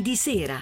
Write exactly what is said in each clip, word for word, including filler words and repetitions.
di sera.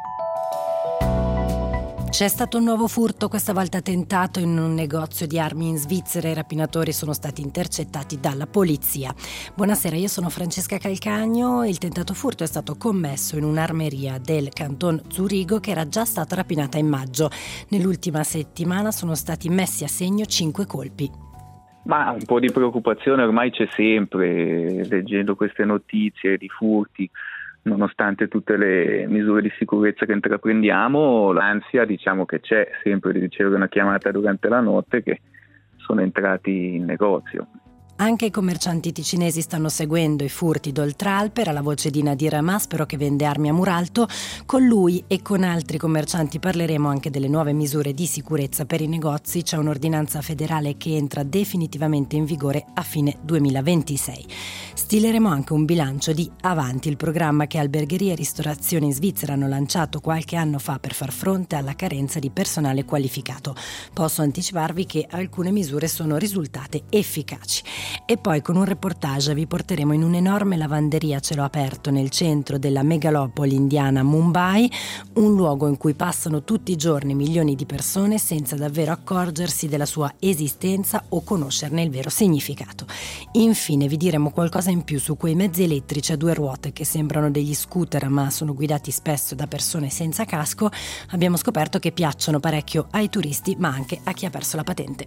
C'è stato un nuovo furto, questa volta tentato in un negozio di armi in Svizzera. I rapinatori sono stati intercettati dalla polizia. Buonasera, io sono Francesca Calcagno. Il tentato furto è stato commesso in un'armeria del canton Zurigo che era già stata rapinata in maggio. Nell'ultima settimana sono stati messi a segno cinque colpi. Ma un po' di preoccupazione ormai c'è sempre, leggendo queste notizie di furti. Nonostante tutte le misure di sicurezza che intraprendiamo, l'ansia diciamo che c'è sempre di ricevere una chiamata durante la notte che sono entrati in negozio. Anche i commercianti ticinesi stanno seguendo i furti d'Oltralpe. Era la voce di Nadir Maspero che vende armi a Muralto. Con lui e con altri commercianti parleremo anche delle nuove misure di sicurezza per i negozi. C'è un'ordinanza federale che entra definitivamente in vigore a fine duemilaventisei. Stileremo anche un bilancio di Avanti, il programma che albergherie e ristorazioni in Svizzera hanno lanciato qualche anno fa per far fronte alla carenza di personale qualificato. Posso anticiparvi che alcune misure sono risultate efficaci. E poi con un reportage vi porteremo in un'enorme lavanderia a cielo aperto nel centro della megalopoli indiana Mumbai, un luogo in cui passano tutti i giorni milioni di persone senza davvero accorgersi della sua esistenza o conoscerne il vero significato. Infine vi diremo qualcosa in più su quei mezzi elettrici a due ruote che sembrano degli scooter ma sono guidati spesso da persone senza casco. Abbiamo scoperto che piacciono parecchio ai turisti ma anche a chi ha perso la patente.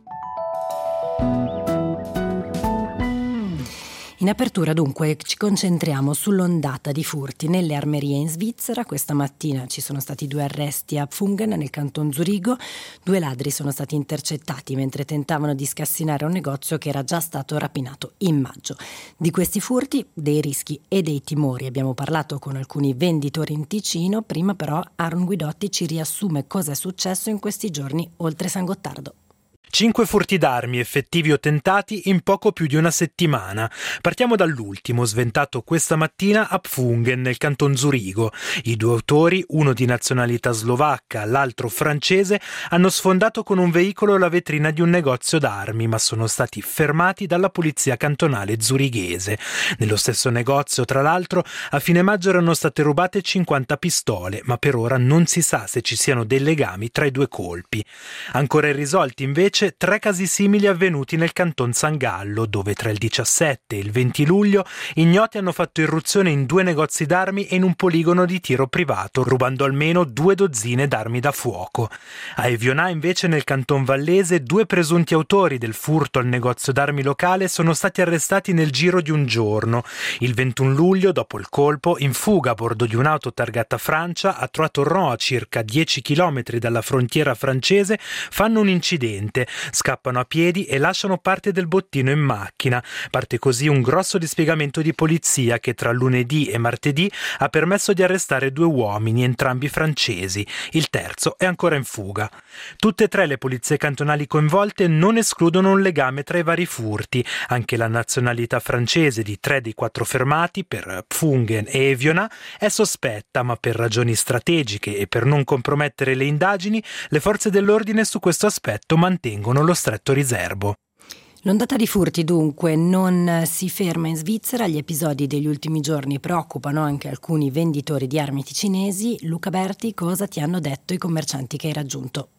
In apertura dunque ci concentriamo sull'ondata di furti nelle armerie in Svizzera. Questa mattina ci sono stati due arresti a Pfungen nel canton Zurigo. Due ladri sono stati intercettati mentre tentavano di scassinare un negozio che era già stato rapinato in maggio. Di questi furti, dei rischi e dei timori abbiamo parlato con alcuni venditori in Ticino. Prima però Aaron Guidotti ci riassume cosa è successo in questi giorni oltre San Gottardo. Cinque furti d'armi effettivi o tentati in poco più di una settimana. Partiamo dall'ultimo, sventato questa mattina a Pfungen, nel canton Zurigo. I due autori, uno di nazionalità slovacca, l'altro francese, hanno sfondato con un veicolo la vetrina di un negozio d'armi, ma sono stati fermati dalla polizia cantonale zurighese. Nello stesso negozio, tra l'altro, a fine maggio erano state rubate cinquanta pistole, ma per ora non si sa se ci siano dei legami tra i due colpi. Ancora irrisolti, invece, tre casi simili avvenuti nel canton San Gallo, dove tra il diciassette e il venti luglio ignoti hanno fatto irruzione in due negozi d'armi e in un poligono di tiro privato, rubando almeno due dozzine d'armi da fuoco. A Evionà, invece, nel canton vallese, due presunti autori del furto al negozio d'armi locale sono stati arrestati nel giro di un giorno. Il ventuno luglio, dopo il colpo, in fuga a bordo di un'auto targata Francia, a Trois-Torrents, a circa dieci chilometri dalla frontiera francese, fanno un incidente. Scappano a piedi e lasciano parte del bottino in macchina. Parte così un grosso dispiegamento di polizia che tra lunedì e martedì ha permesso di arrestare due uomini, entrambi francesi. Il terzo è ancora in fuga. Tutte e tre le polizie cantonali coinvolte non escludono un legame tra i vari furti. Anche la nazionalità francese di tre dei quattro fermati, per Pfungen e Evionà, è sospetta, ma per ragioni strategiche e per non compromettere le indagini, le forze dell'ordine su questo aspetto mantengono lo stretto riservo. L'ondata di furti dunque non si ferma in Svizzera. Gli episodi degli ultimi giorni preoccupano anche alcuni venditori di armi ticinesi. Luca Berti, cosa ti hanno detto i commercianti che hai raggiunto?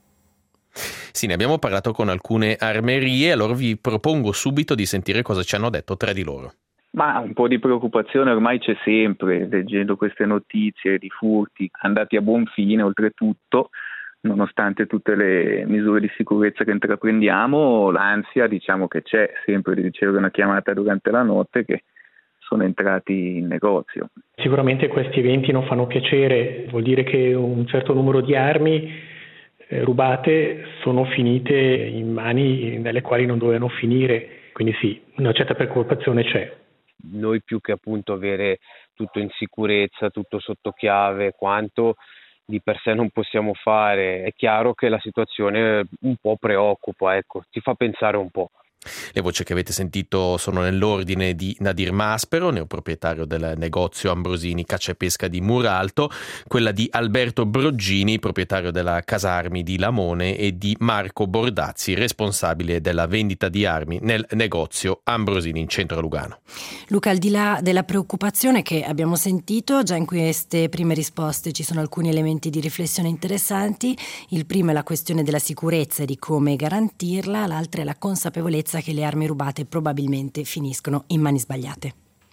Sì, ne abbiamo parlato con alcune armerie, allora vi propongo subito di sentire cosa ci hanno detto tre di loro. Ma un po' di preoccupazione ormai c'è sempre, leggendo queste notizie di furti andati a buon fine oltretutto. Nonostante tutte le misure di sicurezza che intraprendiamo, l'ansia diciamo che c'è sempre di ricevere una chiamata durante la notte che sono entrati in negozio. Sicuramente questi eventi non fanno piacere, vuol dire che un certo numero di armi eh, rubate sono finite in mani nelle quali non dovevano finire, quindi sì, una certa preoccupazione c'è. Noi più che appunto avere tutto in sicurezza, tutto sotto chiave, quanto di per sé non possiamo fare, è chiaro che la situazione un po' preoccupa, ecco, ti fa pensare un po'. Le voci che avete sentito sono nell'ordine di Nadir Maspero, neoproprietario del negozio Ambrosini Caccia e Pesca di Muralto, quella di Alberto Broggini, proprietario della Casa Armi di Lamone, e di Marco Bordazzi, responsabile della vendita di armi nel negozio Ambrosini in centro a Lugano. Luca, al di là della preoccupazione che abbiamo sentito, già in queste prime risposte ci sono alcuni elementi di riflessione interessanti. Il primo è la questione della sicurezza e di come garantirla, l'altra è la consapevolezza che le armi rubate probabilmente finiscono in mani sbagliate.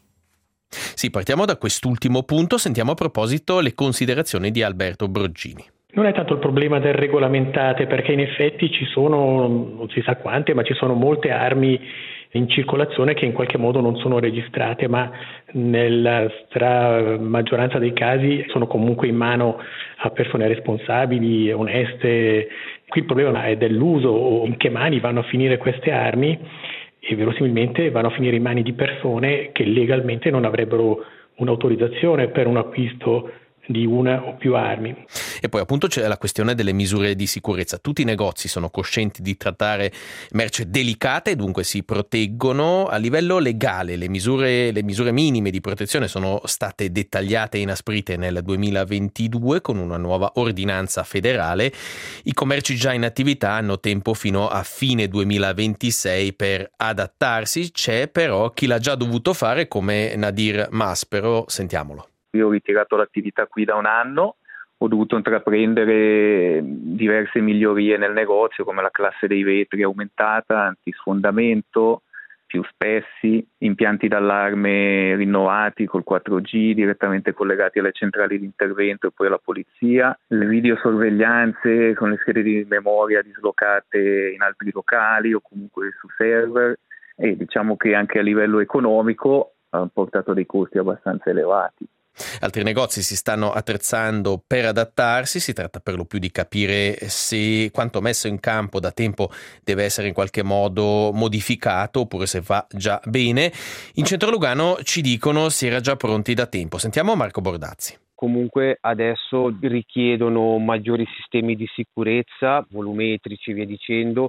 Sì, partiamo da quest'ultimo punto, sentiamo a proposito le considerazioni di Alberto Broggini. Non è tanto il problema del regolamentate, perché in effetti ci sono, non si sa quante, ma ci sono molte armi in circolazione che in qualche modo non sono registrate, ma nella stra maggioranza dei casi sono comunque in mano a persone responsabili, oneste. Qui il problema è dell'uso o in che mani vanno a finire queste armi, e verosimilmente vanno a finire in mani di persone che legalmente non avrebbero un'autorizzazione per un acquisto di una o più armi. E poi appunto c'è la questione delle misure di sicurezza. Tutti i negozi sono coscienti di trattare merce delicate e dunque si proteggono. A livello legale le misure, le misure minime di protezione sono state dettagliate e inasprite nel duemilaventidue con una nuova ordinanza federale. I commerci già in attività hanno tempo fino a fine duemilaventisei per adattarsi. C'è però chi l'ha già dovuto fare, come Nadir Maspero. Sentiamolo. Io ho ritirato l'attività qui da un anno, ho dovuto intraprendere diverse migliorie nel negozio, come la classe dei vetri aumentata, antisfondamento, più spessi, impianti d'allarme rinnovati col quattro G direttamente collegati alle centrali di intervento e poi alla polizia, le videosorveglianze con le schede di memoria dislocate in altri locali o comunque su server, e diciamo che anche a livello economico ha portato dei costi abbastanza elevati. Altri negozi si stanno attrezzando per adattarsi, si tratta per lo più di capire se quanto messo in campo da tempo deve essere in qualche modo modificato oppure se va già bene. In centro Lugano ci dicono si era già pronti da tempo. Sentiamo Marco Bordazzi. Comunque adesso richiedono maggiori sistemi di sicurezza, volumetrici e via dicendo.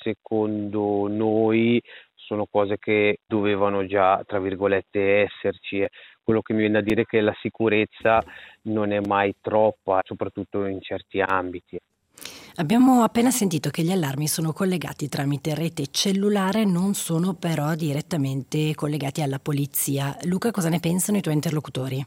Secondo noi sono cose che dovevano già, tra virgolette, esserci. Quello che mi viene da dire è che la sicurezza non è mai troppa, soprattutto in certi ambiti. Abbiamo appena sentito che gli allarmi sono collegati tramite rete cellulare, non sono però direttamente collegati alla polizia. Luca, cosa ne pensano i tuoi interlocutori?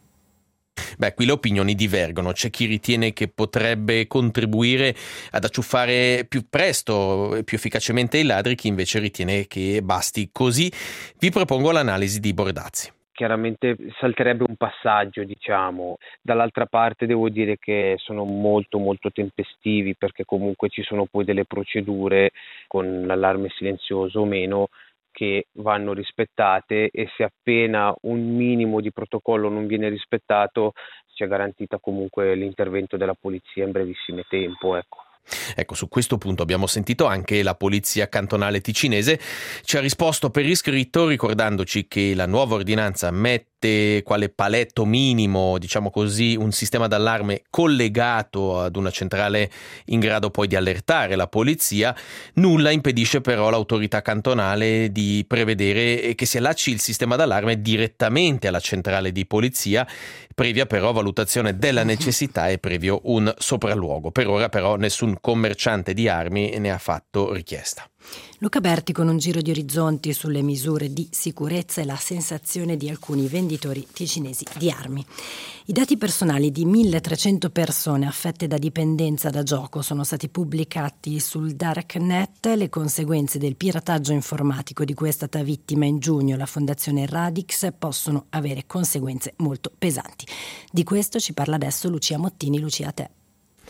Beh, qui le opinioni divergono. C'è chi ritiene che potrebbe contribuire ad acciuffare più presto e più efficacemente i ladri, chi invece ritiene che basti così. Vi propongo l'analisi di Bordazzi. Chiaramente salterebbe un passaggio, diciamo. Dall'altra parte devo dire che sono molto molto tempestivi, perché comunque ci sono poi delle procedure con l'allarme silenzioso o meno che vanno rispettate, e se appena un minimo di protocollo non viene rispettato c'è garantita comunque l'intervento della polizia in brevissimo tempo, ecco. Ecco, su questo punto abbiamo sentito anche la polizia cantonale ticinese. Ci ha risposto per iscritto ricordandoci che la nuova ordinanza mette quale paletto minimo, diciamo così, un sistema d'allarme collegato ad una centrale in grado poi di allertare la polizia. Nulla impedisce però l'autorità cantonale di prevedere che si allacci il sistema d'allarme direttamente alla centrale di polizia, previa però valutazione della necessità e previo un sopralluogo. Per ora però nessun commerciante di armi ne ha fatto richiesta. Luca Berti con un giro di orizzonti sulle misure di sicurezza e la sensazione di alcuni venditori ticinesi di armi. I dati personali di milletrecento persone affette da dipendenza da gioco sono stati pubblicati sul Darknet. Le conseguenze del pirataggio informatico di cui è stata vittima in giugno la fondazione Radix possono avere conseguenze molto pesanti. Di questo ci parla adesso Lucia Mottini. Lucia, a te.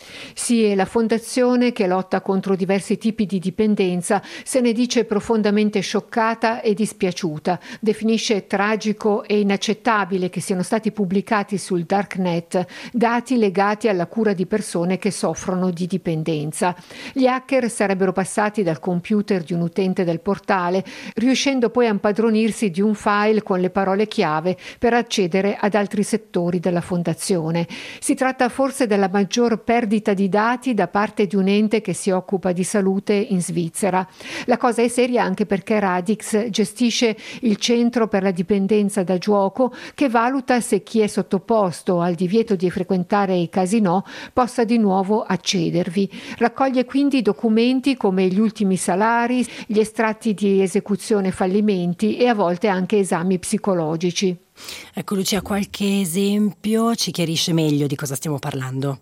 Sì, è la fondazione che lotta contro diversi tipi di dipendenza se ne dice profondamente scioccata e dispiaciuta. Definisce tragico e inaccettabile che siano stati pubblicati sul Darknet dati legati alla cura di persone che soffrono di dipendenza. Gli hacker sarebbero passati dal computer di un utente del portale, riuscendo poi a impadronirsi di un file con le parole chiave per accedere ad altri settori della fondazione. Si tratta forse della maggior perdita perdita di dati da parte di un ente che si occupa di salute in Svizzera. La cosa è seria anche perché Radix gestisce il centro per la dipendenza da gioco che valuta se chi è sottoposto al divieto di frequentare i casinò possa di nuovo accedervi. Raccoglie quindi documenti come gli ultimi salari, gli estratti di esecuzione fallimenti e a volte anche esami psicologici. Ecco Lucia, qualche esempio ci chiarisce meglio di cosa stiamo parlando?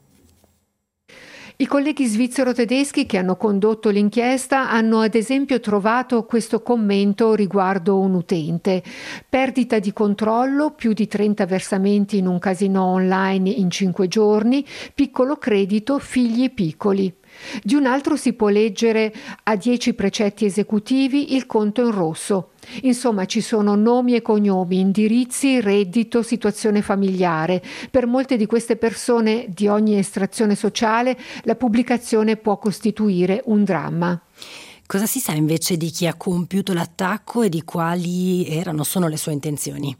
I colleghi svizzero-tedeschi che hanno condotto l'inchiesta hanno ad esempio trovato questo commento riguardo un utente. Perdita di controllo, più di trenta versamenti in un casinò online in cinque giorni, piccolo credito, figli piccoli. Di un altro si può leggere a dieci precetti esecutivi il conto in rosso. Insomma, ci sono nomi e cognomi, indirizzi, reddito, situazione familiare. Per molte di queste persone di ogni estrazione sociale la pubblicazione può costituire un dramma. Cosa si sa invece di chi ha compiuto l'attacco e di quali erano sono le sue intenzioni?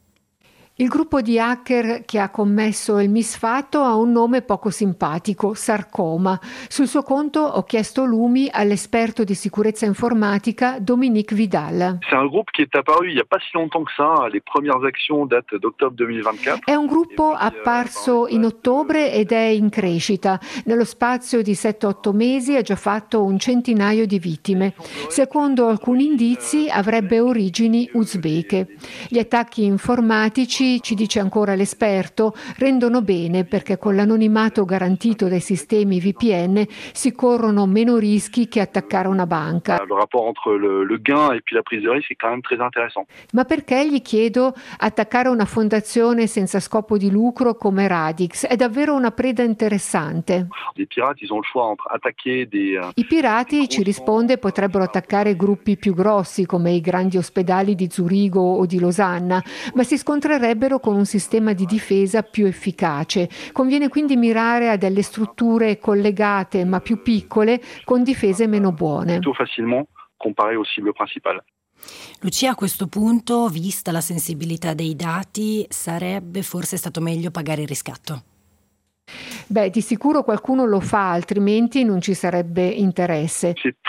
Il gruppo di hacker che ha commesso il misfatto ha un nome poco simpatico, Sarcoma. Sul suo conto ho chiesto lumi all'esperto di sicurezza informatica Dominique Vidal. C'est un groupe qui est apparu il y a pas si longtemps que ça, les premières actions datent d'octobre duemilavintiquattro. È un gruppo apparso in ottobre ed è in crescita. Nello spazio di sette otto mesi ha già fatto un centinaio di vittime. Secondo alcuni indizi avrebbe origini uzbeke. Gli attacchi informatici, ci dice ancora l'esperto, rendono bene perché con l'anonimato garantito dai sistemi V P N si corrono meno rischi che attaccare una banca. Le rapport entre le, le gain et puis la prise de risque est quand même très intéressant. Ma perché, gli chiedo, attaccare una fondazione senza scopo di lucro come Radix? È davvero una preda interessante. Les pirates, ils ont le choix entre attaquer des I pirati, ci risponde, potrebbero attaccare gruppi più grossi come i grandi ospedali di Zurigo o di Losanna, ma si scontrerebbero con un sistema di difesa più efficace. Conviene quindi mirare a delle strutture collegate ma più piccole con difese meno buone. Più facilmente comparé aux cibles principales. Lucia, a questo punto, vista la sensibilità dei dati, sarebbe forse stato meglio pagare il riscatto? Beh, di sicuro qualcuno lo fa, altrimenti non ci sarebbe interesse.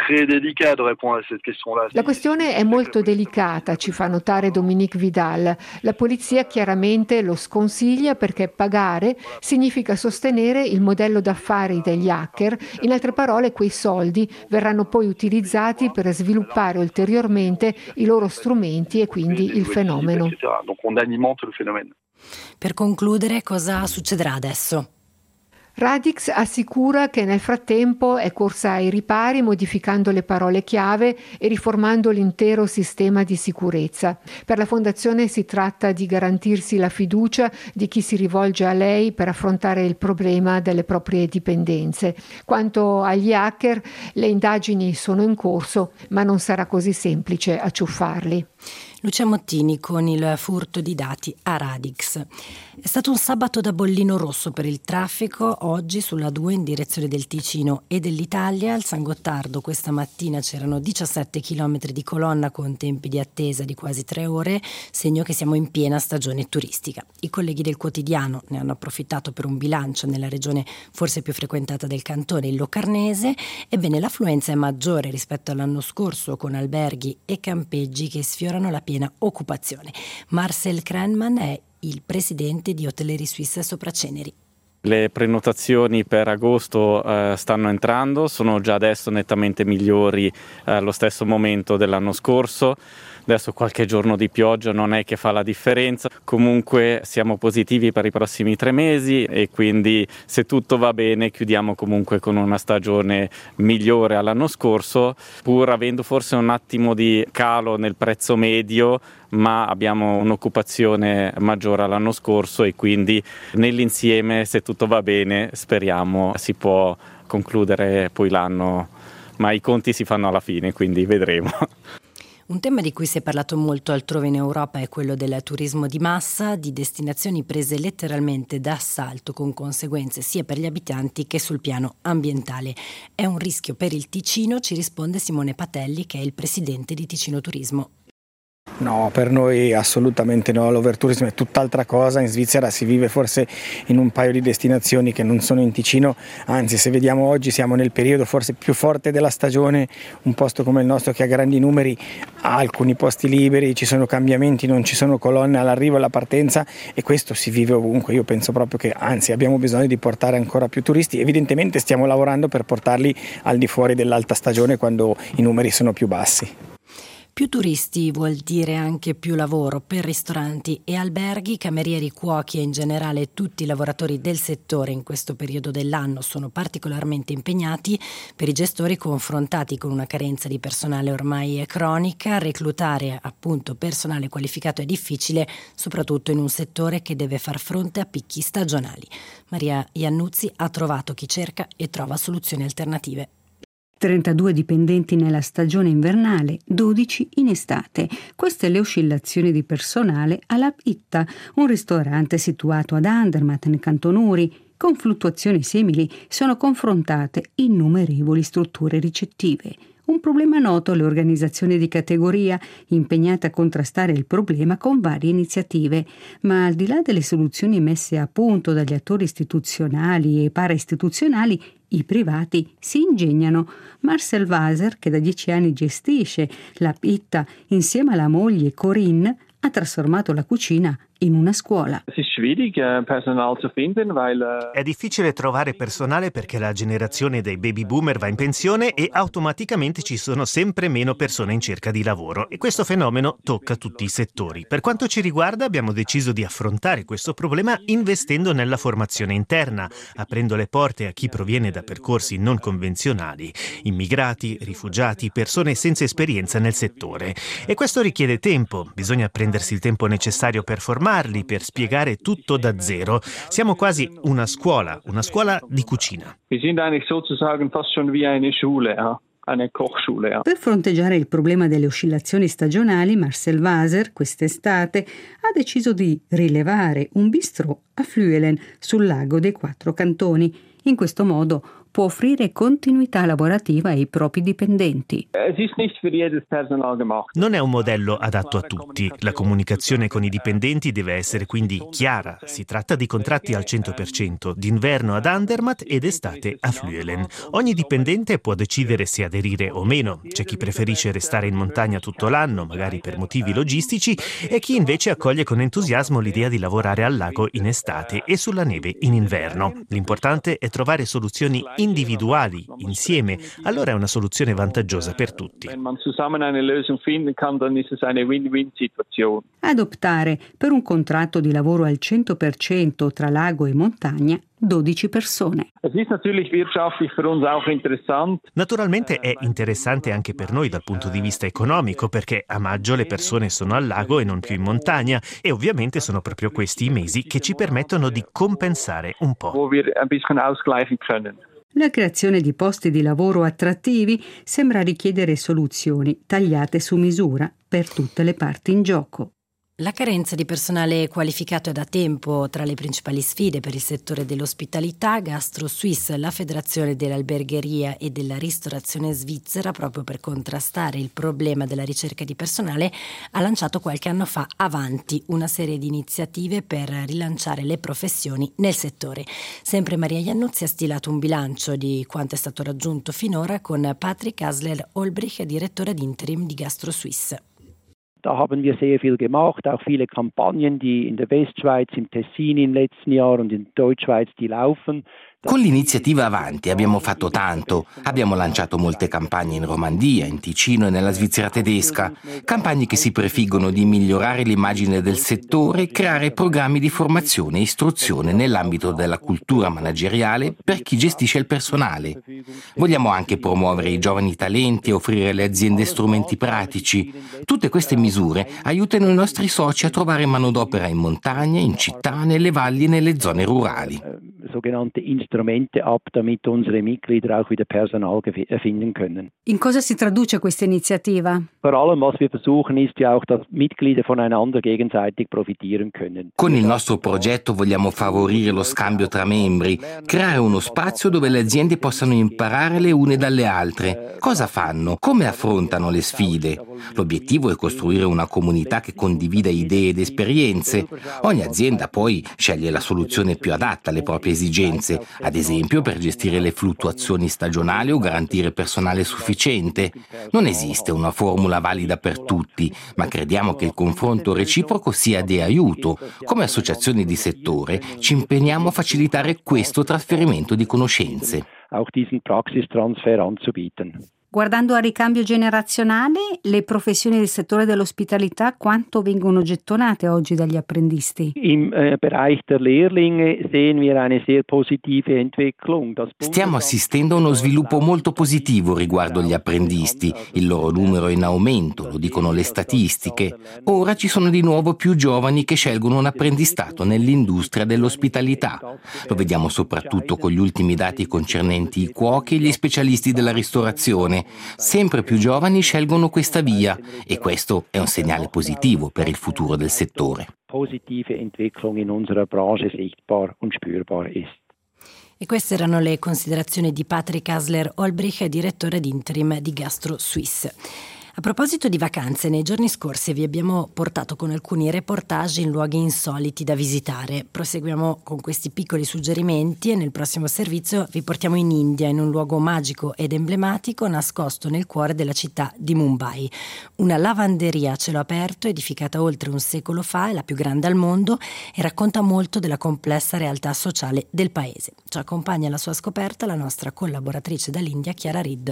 La questione è molto delicata, ci fa notare Dominique Vidal. La polizia chiaramente lo sconsiglia perché pagare significa sostenere il modello d'affari degli hacker. In altre parole, quei soldi verranno poi utilizzati per sviluppare ulteriormente i loro strumenti e quindi il fenomeno. Per concludere, cosa succederà adesso? Radix assicura che nel frattempo è corsa ai ripari modificando le parole chiave e riformando l'intero sistema di sicurezza. Per la fondazione si tratta di garantirsi la fiducia di chi si rivolge a lei per affrontare il problema delle proprie dipendenze. Quanto agli hacker, le indagini sono in corso, ma non sarà così semplice acciuffarli. Lucia Mottini con il furto di dati a Radix. È stato un sabato da bollino rosso per il traffico. Oggi sulla due in direzione del Ticino e dell'Italia. Al San Gottardo questa mattina c'erano diciassette chilometri di colonna con tempi di attesa di quasi tre ore, segno che siamo in piena stagione turistica. I colleghi del quotidiano ne hanno approfittato per un bilancio nella regione forse più frequentata del cantone, il Locarnese. Ebbene, l'affluenza è maggiore rispetto all'anno scorso, con alberghi e campeggi che sfiorano la piena occupazione. Marcel Krenman è il presidente di Hotellerie Suisse Sopraceneri. Le prenotazioni per agosto eh, stanno entrando, sono già adesso nettamente migliori eh, allo stesso momento dell'anno scorso. Adesso qualche giorno di pioggia non è che fa la differenza, comunque siamo positivi per i prossimi tre mesi e quindi se tutto va bene chiudiamo comunque con una stagione migliore all'anno scorso, pur avendo forse un attimo di calo nel prezzo medio, ma abbiamo un'occupazione maggiore all'anno scorso e quindi nell'insieme, se tutto va bene, speriamo si può concludere poi l'anno, ma i conti si fanno alla fine, quindi vedremo. Un tema di cui si è parlato molto altrove in Europa è quello del turismo di massa, di destinazioni prese letteralmente d'assalto con conseguenze sia per gli abitanti che sul piano ambientale. È un rischio per il Ticino, ci risponde Simone Patelli che è il presidente di Ticino Turismo. No, per noi assolutamente no, l'overtourism è tutt'altra cosa, in Svizzera si vive forse in un paio di destinazioni che non sono in Ticino, anzi se vediamo oggi siamo nel periodo forse più forte della stagione, un posto come il nostro che ha grandi numeri ha alcuni posti liberi, ci sono cambiamenti, non ci sono colonne all'arrivo e alla partenza e questo si vive ovunque, io penso proprio che anzi abbiamo bisogno di portare ancora più turisti, evidentemente stiamo lavorando per portarli al di fuori dell'alta stagione quando i numeri sono più bassi. Più turisti vuol dire anche più lavoro per ristoranti e alberghi, camerieri, cuochi e in generale tutti i lavoratori del settore in questo periodo dell'anno sono particolarmente impegnati. Per i gestori confrontati con una carenza di personale ormai cronica, reclutare appunto personale qualificato è difficile, soprattutto in un settore che deve far fronte a picchi stagionali. Maria Iannuzzi ha trovato chi cerca e trova soluzioni alternative. trentadue dipendenti nella stagione invernale, dodici in estate. Queste le oscillazioni di personale alla Pitta, un ristorante situato ad Andermatt nel Canton Uri. Con fluttuazioni simili sono confrontate innumerevoli strutture ricettive. Un problema noto alle organizzazioni di categoria, impegnate a contrastare il problema con varie iniziative. Ma al di là delle soluzioni messe a punto dagli attori istituzionali e paraistituzionali, i privati si ingegnano. Marcel Waser, che da dieci anni gestisce la Pitta insieme alla moglie Corinne, ha trasformato la cucina in una scuola. È difficile trovare personale perché la generazione dei baby boomer va in pensione e automaticamente ci sono sempre meno persone in cerca di lavoro e questo fenomeno tocca tutti i settori. Per quanto ci riguarda abbiamo deciso di affrontare questo problema investendo nella formazione interna, aprendo le porte a chi proviene da percorsi non convenzionali, immigrati, rifugiati, persone senza esperienza nel settore. E questo richiede tempo, bisogna prendersi il tempo necessario per formarsi, per spiegare tutto da zero. Siamo quasi una scuola, una scuola di cucina. Per fronteggiare il problema delle oscillazioni stagionali, Marcel Waser quest'estate ha deciso di rilevare un bistrò a Flüelen sul lago dei Quattro Cantoni. In questo modo può offrire continuità lavorativa ai propri dipendenti. Non è un modello adatto a tutti. La comunicazione con i dipendenti deve essere quindi chiara. Si tratta di contratti al cento per cento, d'inverno ad Andermatt ed estate a Flüelen. Ogni dipendente può decidere se aderire o meno. C'è chi preferisce restare in montagna tutto l'anno, magari per motivi logistici, e chi invece accoglie con entusiasmo l'idea di lavorare al lago in estate e sulla neve in inverno. L'importante è trovare soluzioni individuali, insieme, allora è una soluzione vantaggiosa per tutti. Ad optare per un contratto di lavoro al cento per cento tra lago e montagna, dodici persone. Naturalmente è interessante anche per noi dal punto di vista economico perché a maggio le persone sono al lago e non più in montagna e ovviamente sono proprio questi i mesi che ci permettono di compensare un po'. La creazione di posti di lavoro attrattivi sembra richiedere soluzioni tagliate su misura per tutte le parti in gioco. La carenza di personale qualificato è da tempo tra le principali sfide per il settore dell'ospitalità. Gastro Suisse, la federazione dell'albergheria e della ristorazione svizzera, proprio per contrastare il problema della ricerca di personale, ha lanciato qualche anno fa Avanti, una serie di iniziative per rilanciare le professioni nel settore. Sempre Maria Iannuzzi ha stilato un bilancio di quanto è stato raggiunto finora con Patrick Hasler-Olbrich, direttore ad interim di Gastro Suisse. Da haben wir sehr viel gemacht, auch viele Kampagnen, die in der Westschweiz, im Tessin im letzten Jahr und in Deutschschweiz, die laufen. Con l'iniziativa Avanti abbiamo fatto tanto, abbiamo lanciato molte campagne in Romandia, in Ticino e nella Svizzera tedesca, campagne che si prefiggono di migliorare l'immagine del settore e creare programmi di formazione e istruzione nell'ambito della cultura manageriale per chi gestisce il personale. Vogliamo anche promuovere i giovani talenti e offrire alle aziende strumenti pratici. Tutte queste misure aiutano i nostri soci a trovare manodopera in montagna, in città, nelle valli e nelle zone rurali. sogenannte Instrumente ab, damit unsere Mitglieder auch wieder Personal finden können. In cosa si traduce questa iniziativa? Vor allem, was wir versuchen, ist ja auch, dass Mitglieder voneinander gegenseitig profitieren können. Con il nostro progetto vogliamo favorire lo scambio tra membri, creare uno spazio dove le aziende possano imparare le une dalle altre. Cosa fanno? Come affrontano le sfide? L'obiettivo è costruire una comunità che condivida idee ed esperienze. Ogni azienda poi sceglie la soluzione più adatta alle proprie esigenze, ad esempio per gestire le fluttuazioni stagionali o garantire personale sufficiente. Non esiste una formula valida per tutti, ma crediamo che il confronto reciproco sia di aiuto. Come associazioni di settore ci impegniamo a facilitare questo trasferimento di conoscenze. Auch diesen Praxistransfer anzubieten. Guardando al ricambio generazionale, le professioni del settore dell'ospitalità quanto vengono gettonate oggi dagli apprendisti? Im äh, Bereich der Lehrlinge sehen wir eine sehr positive Entwicklung. Stiamo assistendo a uno sviluppo molto positivo riguardo gli apprendisti. Il loro numero è in aumento, lo dicono le statistiche. Ora ci sono di nuovo più giovani che scelgono un apprendistato nell'industria dell'ospitalità. Lo vediamo soprattutto con gli ultimi dati concernenti i cuochi e gli specialisti della ristorazione. Sempre più giovani scelgono questa via e questo è un segnale positivo per il futuro del settore. Positive Entwicklung in unserer Branche sichtbar und spürbar ist. E queste erano le considerazioni di Patrick Hasler-Olbrich, direttore di interim di Gastro Suisse. A proposito di vacanze, nei giorni scorsi vi abbiamo portato con alcuni reportage in luoghi insoliti da visitare. Proseguiamo con questi piccoli suggerimenti e nel prossimo servizio vi portiamo in India, in un luogo magico ed emblematico nascosto nel cuore della città di Mumbai. Una lavanderia a cielo aperto, edificata oltre un secolo fa, è la più grande al mondo e racconta molto della complessa realtà sociale del paese. Ci accompagna alla sua scoperta la nostra collaboratrice dall'India, Chiara Reed.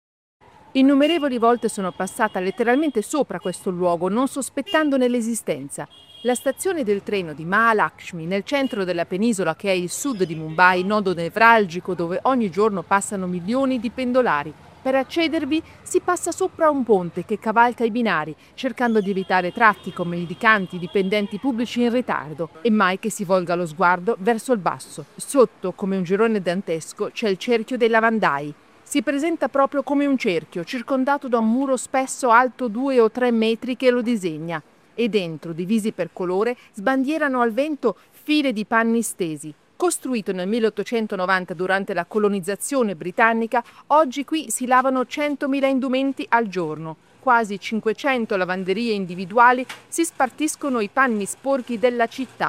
Innumerevoli volte sono passata letteralmente sopra questo luogo, non sospettandone l'esistenza. La stazione del treno di Mahalakshmi, nel centro della penisola che è il sud di Mumbai, nodo nevralgico dove ogni giorno passano milioni di pendolari. Per accedervi si passa sopra un ponte che cavalca i binari, cercando di evitare tratti come mendicanti, dipendenti pubblici in ritardo, e mai che si volga lo sguardo verso il basso. Sotto, come un girone dantesco, c'è il cerchio dei lavandai. Si presenta proprio come un cerchio, circondato da un muro spesso alto due o tre metri che lo disegna. E dentro, divisi per colore, sbandierano al vento file di panni stesi. Costruito nel milleottocentonovanta durante la colonizzazione britannica, oggi qui si lavano centomila indumenti al giorno. Quasi cinquecento lavanderie individuali si spartiscono i panni sporchi della città.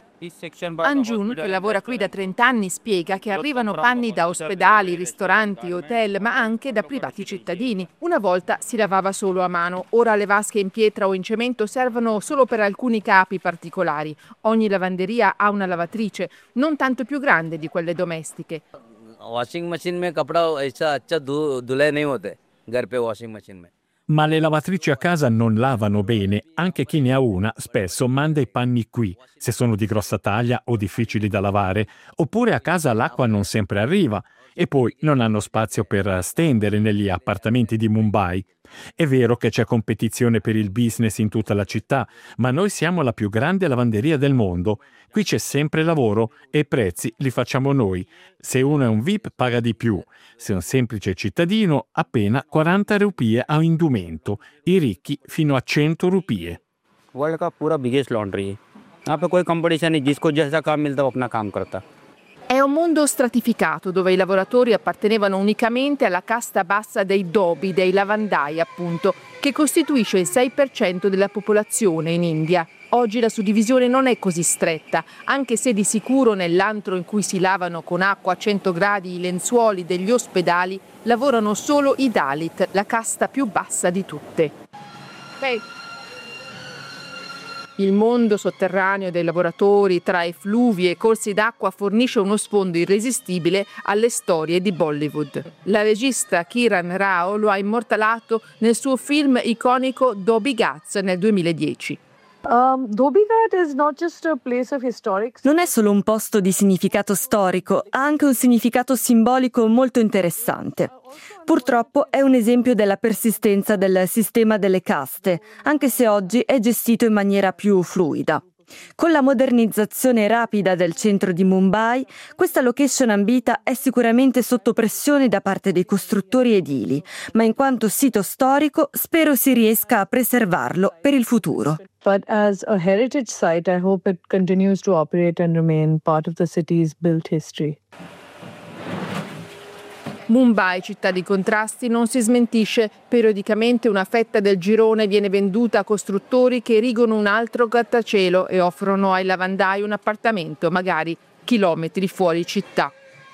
Anjun, che lavora qui da trenta anni, spiega che arrivano panni da ospedali, ristoranti, hotel, ma anche da privati cittadini. Una volta si lavava solo a mano, ora le vasche in pietra o in cemento servono solo per alcuni capi particolari. Ogni lavanderia ha una lavatrice, non tanto più grande di quelle domestiche. Washing machine mein kapda aisa अच्छा धुले नहीं होते घर पे washing machine में. Ma le lavatrici a casa non lavano bene, anche chi ne ha una spesso manda i panni qui, se sono di grossa taglia o difficili da lavare, oppure a casa l'acqua non sempre arriva e poi non hanno spazio per stendere negli appartamenti di Mumbai. È vero che c'è competizione per il business in tutta la città, ma noi siamo la più grande lavanderia del mondo. Qui c'è sempre lavoro e i prezzi li facciamo noi. Se uno è un V I P paga di più, se è un semplice cittadino appena quaranta rupie a indumento, i ricchi fino a cento rupie. World का पूरा biggest laundry है. यहाँ पे कोई competition नहीं, जिसको जैसा काम मिलता वो अपना काम करता. È un mondo stratificato dove i lavoratori appartenevano unicamente alla casta bassa dei dobi, dei lavandai appunto, che costituisce il sei per cento della popolazione in India. Oggi la suddivisione non è così stretta, anche se di sicuro nell'antro in cui si lavano con acqua a cento gradi i lenzuoli degli ospedali lavorano solo i Dalit, la casta più bassa di tutte. Hey. Il mondo sotterraneo dei lavoratori tra effluvi e corsi d'acqua fornisce uno sfondo irresistibile alle storie di Bollywood. La regista Kiran Rao lo ha immortalato nel suo film iconico Dhobi Ghats nel duemiladieci. Um, Dhobi Ghat is not just a place of historic... Non è solo un posto di significato storico, ha anche un significato simbolico molto interessante. Purtroppo è un esempio della persistenza del sistema delle caste, anche se oggi è gestito in maniera più fluida. Con la modernizzazione rapida del centro di Mumbai, questa location ambita è sicuramente sotto pressione da parte dei costruttori edili, ma in quanto sito storico spero si riesca a preservarlo per il futuro. But as a heritage site, I hope it continues to operate and remain part of the city's built history. Mumbai, città di contrasti, non si smentisce. Periodicamente una fetta del girone viene venduta a costruttori che erigono un altro grattacielo e offrono ai lavandai un appartamento, magari chilometri fuori città.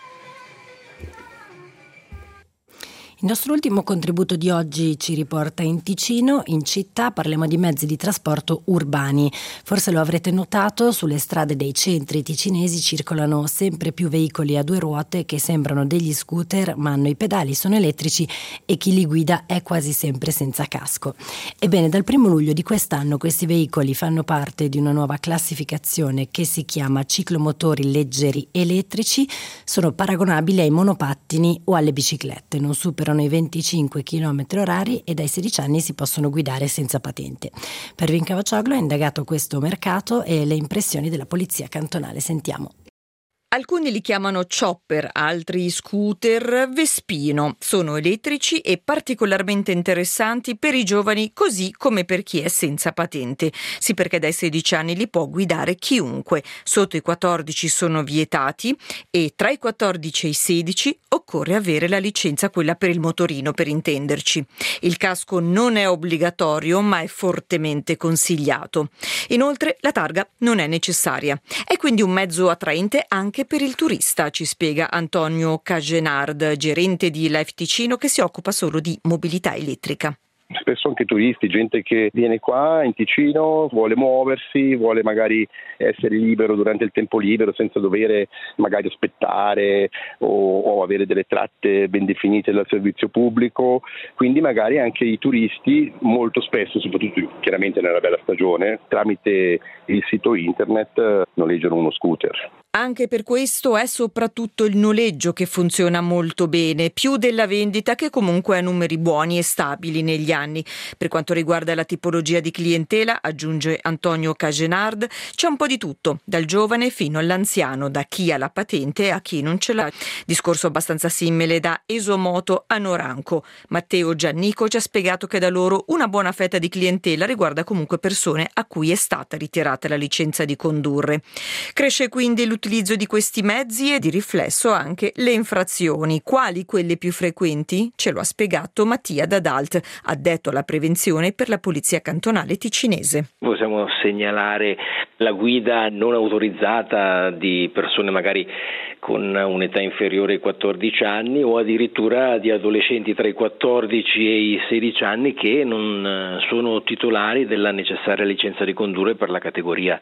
Il nostro ultimo contributo di oggi ci riporta in Ticino, in città. Parliamo di mezzi di trasporto urbani. Forse lo avrete notato, sulle strade dei centri ticinesi circolano sempre più veicoli a due ruote che sembrano degli scooter, ma hanno i pedali, sono elettrici e chi li guida è quasi sempre senza casco. Ebbene, dal primo luglio di quest'anno questi veicoli fanno parte di una nuova classificazione che si chiama ciclomotori leggeri elettrici. Sono paragonabili ai monopattini o alle biciclette, non superano i venticinque chilometri orari e dai sedici anni si possono guidare senza patente. Pervin Cavaccioglu ha indagato questo mercato e le impressioni della polizia cantonale. Sentiamo. Alcuni li chiamano chopper, altri scooter, Vespino. Sono elettrici e particolarmente interessanti per i giovani così come per chi è senza patente. Sì, perché dai sedici anni li può guidare chiunque. Sotto i quattordici sono vietati e tra i quattordici e i sedici occorre avere la licenza, quella per il motorino per intenderci. Il casco non è obbligatorio ma è fortemente consigliato. Inoltre la targa non è necessaria. È quindi un mezzo attraente anche per il turista, ci spiega Antonio Cagenard, gerente di Life Ticino che si occupa solo di mobilità elettrica. Spesso anche turisti, gente che viene qua in Ticino, vuole muoversi, vuole magari essere libero durante il tempo libero senza dover magari aspettare o, o avere delle tratte ben definite dal servizio pubblico, quindi magari anche i turisti molto spesso, soprattutto chiaramente nella bella stagione, tramite il sito internet noleggiano uno scooter. Anche per questo è soprattutto il noleggio che funziona molto bene, più della vendita che comunque ha numeri buoni e stabili negli anni. Per quanto riguarda la tipologia di clientela, aggiunge Antonio Cagenard, c'è un po' di tutto, dal giovane fino all'anziano, da chi ha la patente a chi non ce l'ha. Discorso abbastanza simile da Esomoto a Noranco. Matteo Giannico ci ha spiegato che da loro una buona fetta di clientela riguarda comunque persone a cui è stata ritirata la licenza di condurre. Cresce quindi l'utilizzo L'utilizzo di questi mezzi e di riflesso anche le infrazioni. Quali quelle più frequenti? Ce lo ha spiegato Mattia Dadalt, addetto alla prevenzione per la Polizia Cantonale Ticinese. Possiamo segnalare la guida non autorizzata di persone magari con un'età inferiore ai quattordici anni o addirittura di adolescenti tra i quattordici e i sedici anni che non sono titolari della necessaria licenza di condurre per la categoria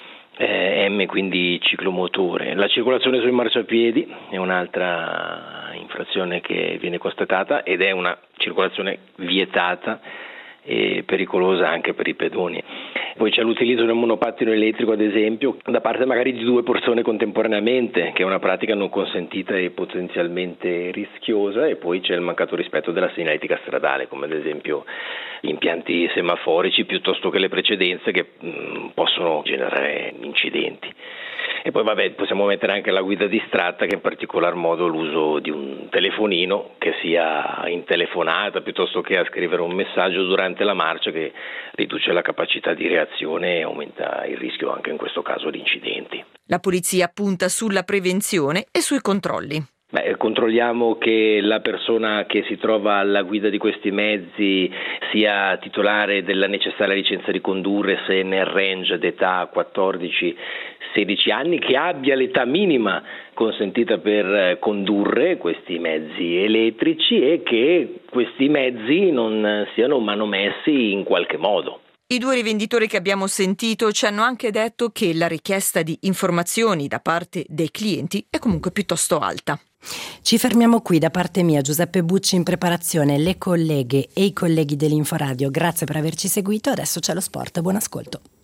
M, quindi ciclomotore. La circolazione sui marciapiedi è un'altra infrazione che viene constatata ed è una circolazione vietata e pericolosa anche per i pedoni. Poi c'è l'utilizzo del monopattino elettrico, ad esempio, da parte magari di due persone contemporaneamente, che è una pratica non consentita e potenzialmente rischiosa, e poi c'è il mancato rispetto della segnaletica stradale, come ad esempio gli impianti semaforici piuttosto che le precedenze che mh, possono generare incidenti. E poi vabbè, possiamo mettere anche la guida distratta, che in particolar modo l'uso di un telefonino, che sia in telefonata piuttosto che a scrivere un messaggio durante la marcia, che riduce la capacità di reazione e aumenta il rischio anche in questo caso di incidenti. La polizia punta sulla prevenzione e sui controlli. Beh, controlliamo che la persona che si trova alla guida di questi mezzi sia titolare della necessaria licenza di condurre, se nel range d'età quattordici sedici anni, che abbia l'età minima consentita per condurre questi mezzi elettrici e che questi mezzi non siano manomessi in qualche modo. I due rivenditori che abbiamo sentito ci hanno anche detto che la richiesta di informazioni da parte dei clienti è comunque piuttosto alta. Ci fermiamo qui. Da parte mia, Giuseppe Bucci in preparazione, le colleghe e i colleghi dell'Inforadio, grazie per averci seguito. Adesso c'è lo sport, buon ascolto.